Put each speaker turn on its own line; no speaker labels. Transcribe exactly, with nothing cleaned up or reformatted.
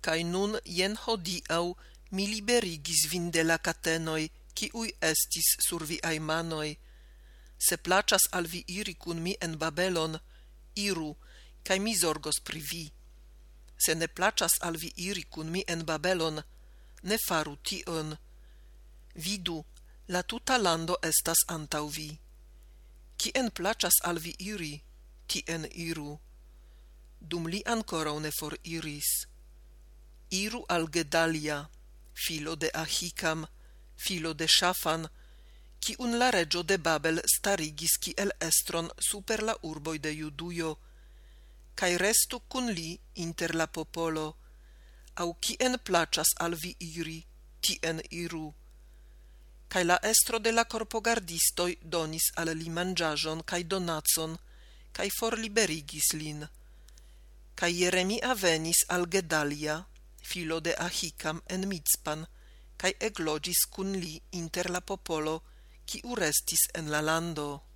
Kai nun jen hodiau mi liberigis vin de la catenoi, kiui estis sur viai manoi. Se placas al vi iri cun mi en Babelon, iru, kai mi zorgos pri vi. Se ne placas al vi iri cun mi en Babelon, ne faru tion. Vidu, la tuta lando estas antau vi. Kien placas al vi iri, tien iru. Dum li ancorau ne for iris. Iru al Gedalia, filo de Ahikam, filo de Shafan, kiun la regio de Babel starigis kiel estron super la urboi de Judujo, kai restu cun li inter la popolo, au kien placas al vi iri, tien iru. Kai la estro de la corpogardistoi donis al li mangiajon kai donatson, kai forliberigis lin. Kai Jeremia venis al Gedalia, filo de Ahikam en Mizpan, kai eglogis cun li inter la popolo, kiu restis en la lando.